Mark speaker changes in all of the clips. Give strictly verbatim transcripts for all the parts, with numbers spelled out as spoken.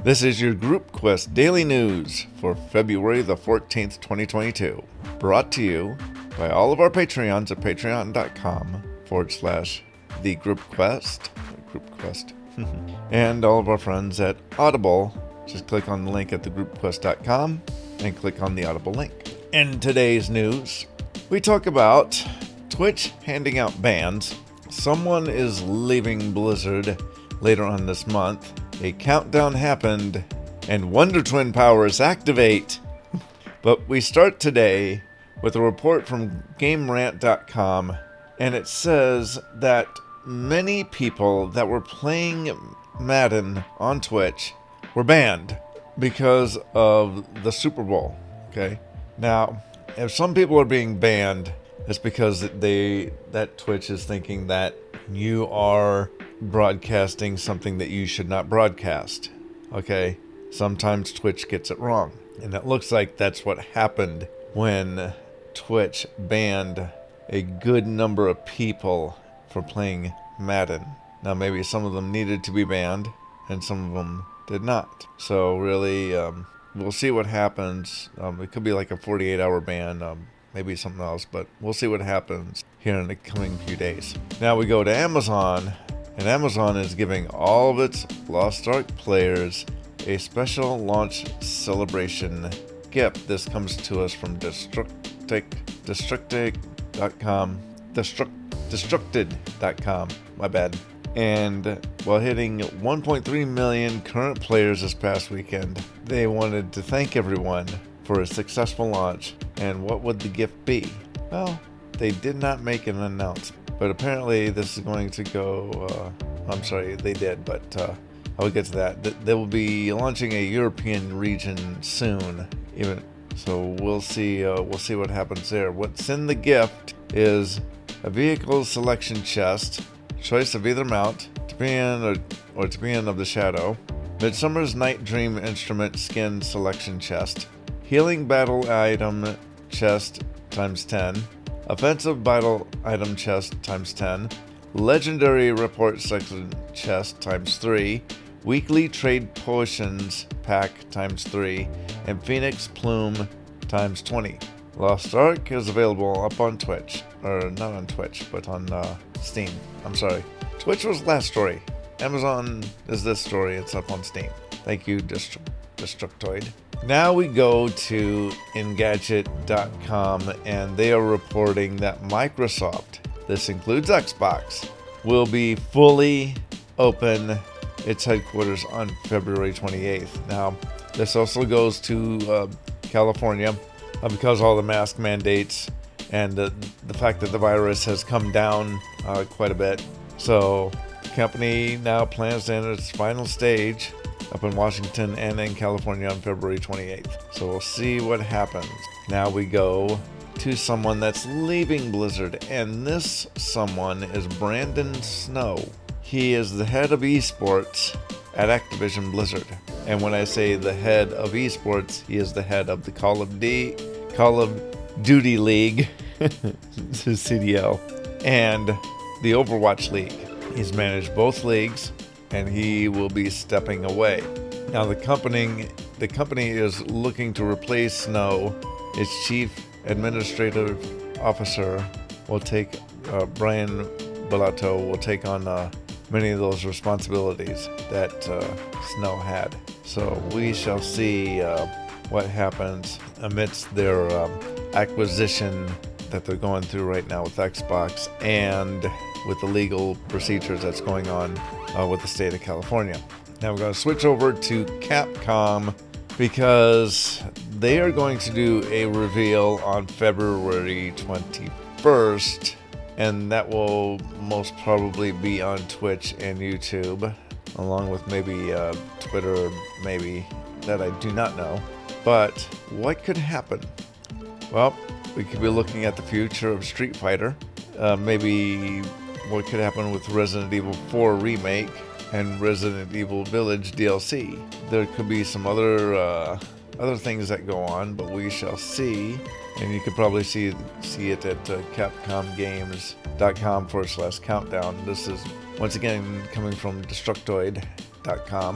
Speaker 1: This is your Group Quest Daily News for February the fourteenth, twenty twenty-two. Brought to you by all of our Patreons at patreon.com forward slash the Group Quest. Group Quest. And all of our friends at Audible. Just click on the link at the group quest dot com and click on the Audible link. In today's news, we talk about Twitch handing out bans. Someone is leaving Blizzard later on this month. A countdown happened, and Wonder Twin powers activate. But we start today with a report from Game Rant dot com, and it says that many people that were playing Madden on Twitch were banned because of the Super Bowl. Okay, now if some people are being banned, it's because they that Twitch is thinking that you are broadcasting something that you should not broadcast. Okay, sometimes Twitch gets it wrong, and it looks like that's what happened when Twitch banned a good number of people for playing Madden. Now maybe some of them needed to be banned and some of them did not. So really, um, we'll see what happens. Um, it could be like a forty-eight hour ban, um, maybe something else, but we'll see what happens here in the coming few days. Now we go to Amazon. And Amazon is giving all of its Lost Ark players a special launch celebration gift. This comes to us from Destructic, Destructic dot com, Destruct, Destructed dot com, my bad. And while hitting one point three million current players this past weekend, they wanted to thank everyone for a successful launch. And what would the gift be? Well, they did not make an announcement. But apparently this is going to go, uh, I'm sorry, they did, but uh, I'll get to that. They will be launching a European region soon, even so we'll see, uh, we'll see what happens there. What's in the gift is a vehicle selection chest, choice of either mount, Tapian or, or Tapian of the Shadow, Midsummer's Night Dream instrument skin selection chest, healing battle item chest times ten, offensive battle item chest times ten, legendary report section chest times three, weekly trade potions pack times three, and Phoenix plume times twenty. Lost Ark is available up on Twitch, or not on Twitch, but on uh, Steam. I'm sorry. Twitch was last story. Amazon is this story. It's up on Steam. Thank you, Destru- Destructoid. Now we go to Engadget dot com, and they are reporting that Microsoft, this includes Xbox, will be fully open its headquarters on February twenty-eighth. Now, this also goes to uh, California uh, because all the mask mandates and uh, the fact that the virus has come down uh, quite a bit. So, the company now plans to enter its final stage up in Washington and in California on February twenty-eighth. So we'll see what happens. Now we go to someone that's leaving Blizzard, and this someone is Brandon Snow. He is the head of esports at Activision Blizzard. And when I say the head of esports, he is the head of the Call of D, Call of Duty League, C D L, and the Overwatch League. He's managed both leagues, and he will be stepping away. Now the company the company is looking to replace Snow. Its chief administrative officer will take uh, Brian Bellato will take on uh, many of those responsibilities that uh, Snow had. So we shall see uh, what happens amidst their um, acquisition that they're going through right now with Xbox and with the legal procedures that's going on uh, with the state of California. Now we're going to switch over to Capcom because they are going to do a reveal on February twenty-first, and that will most probably be on Twitch and YouTube, along with maybe uh, Twitter, maybe, that I do not know. But what could happen? Well, we could be looking at the future of Street Fighter, uh, maybe what could happen with Resident Evil four Remake and Resident Evil Village D L C. There could be some other uh, other things that go on, but we shall see. And you could probably see see it at uh, capcom games dot com forward slash countdown. This is once again coming from Destructoid dot com.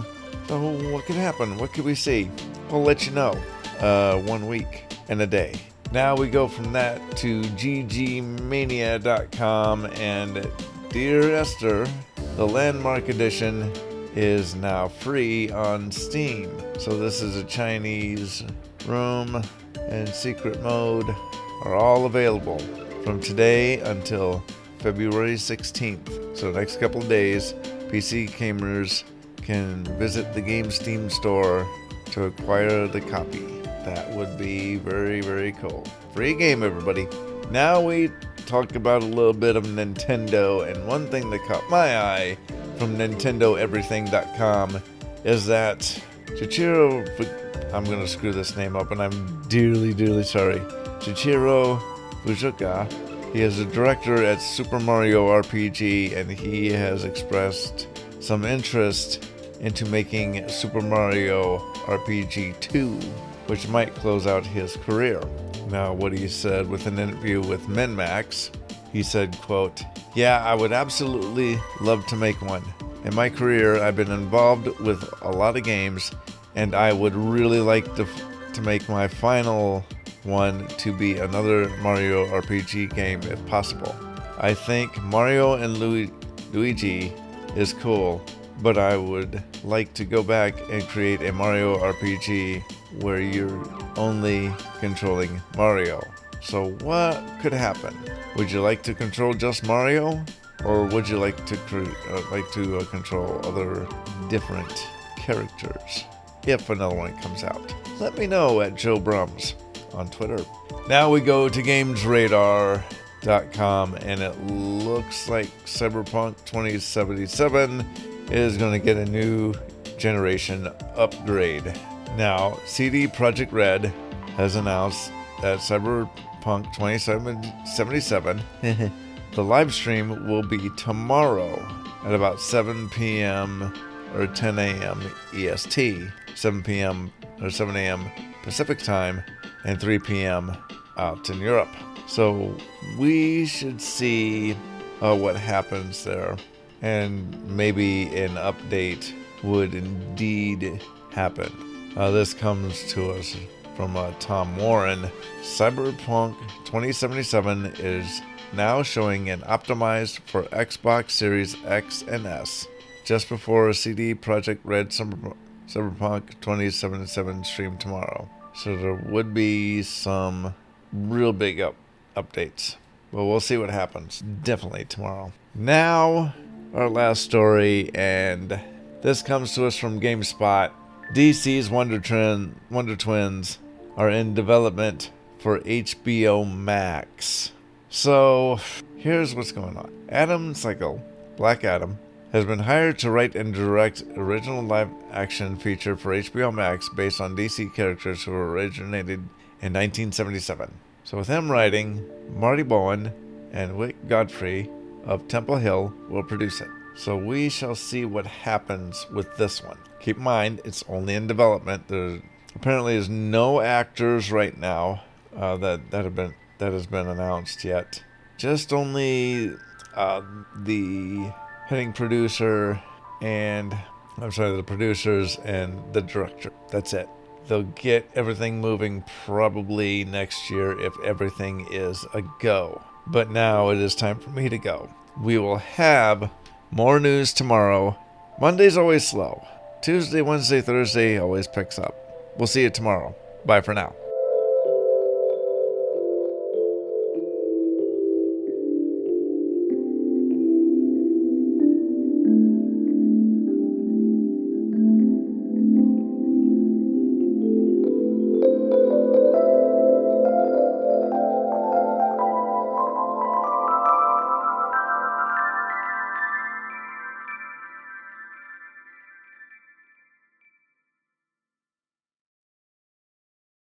Speaker 1: So what could happen? What could we see? We'll let you know. Uh, one week and a day. Now we go from that to G G Mania dot com, and Dear Esther, the Landmark Edition, is now free on Steam. So this is a Chinese room and secret mode are all available from today until February sixteenth. So the next couple of days, P C gamers can visit the Game Steam store to acquire the copy. That would be very, very cool. Free game, everybody. Now we talk about a little bit of Nintendo, and one thing that caught my eye from Nintendo Everything dot com is that Shichiro, I'm going to screw this name up and I'm dearly, dearly sorry. Shichiro Fujioka, he is a director at Super Mario R P G, and he has expressed some interest into making Super Mario R P G two, which might close out his career. Now, what he said with an interview with MinMax, he said, quote, "Yeah, I would absolutely love to make one. In my career, I've been involved with a lot of games, and I would really like to to make my final one to be another Mario R P G game if possible. I think Mario and Lu- Luigi is cool, but I would like to go back and create a Mario R P G where you're only controlling Mario." So what could happen? Would you like to control just Mario, or would you like to cre- uh, like to uh, control other different characters if another one comes out? Let me know at Joe Brums on Twitter. Now we go to Games Radar dot com, and it looks like Cyberpunk twenty seventy-seven is going to get a new generation upgrade. Now, C D Projekt Red has announced that Cyberpunk twenty seventy-seven, the live stream will be tomorrow at about seven p.m. or ten a.m. E S T, seven p.m. or seven a.m. Pacific time, and three p.m. out in Europe. So we should see uh, what happens there, and maybe an update would indeed happen. Uh, this comes to us from uh, Tom Warren. Cyberpunk twenty seventy-seven is now showing an optimized for Xbox Series X and S, just before C D Projekt Red Cyberpunk twenty seventy-seven stream tomorrow. So there would be some real big up updates. But we'll see what happens. Definitely tomorrow. Now, our last story, and this comes to us from GameSpot. D C's Wonder, Twin, Wonder Twins are in development for H B O Max. So, here's what's going on. Adam Sykes, Black Adam, has been hired to write and direct original live-action feature for H B O Max based on D C characters who originated in nineteen seventy-seven. So with him writing, Marty Bowen and Wick Godfrey of Temple Hill will produce it. So we shall see what happens with this one. Keep in mind, it's only in development. There apparently is no actors right now uh, that that have been that has been announced yet. Just only uh, the heading producer and I'm sorry, the producers and the director. That's it. They'll get everything moving probably next year if everything is a go. But now it is time for me to go. We will have more news tomorrow. Monday's always slow. Tuesday, Wednesday, Thursday always picks up. We'll see you tomorrow. Bye for now.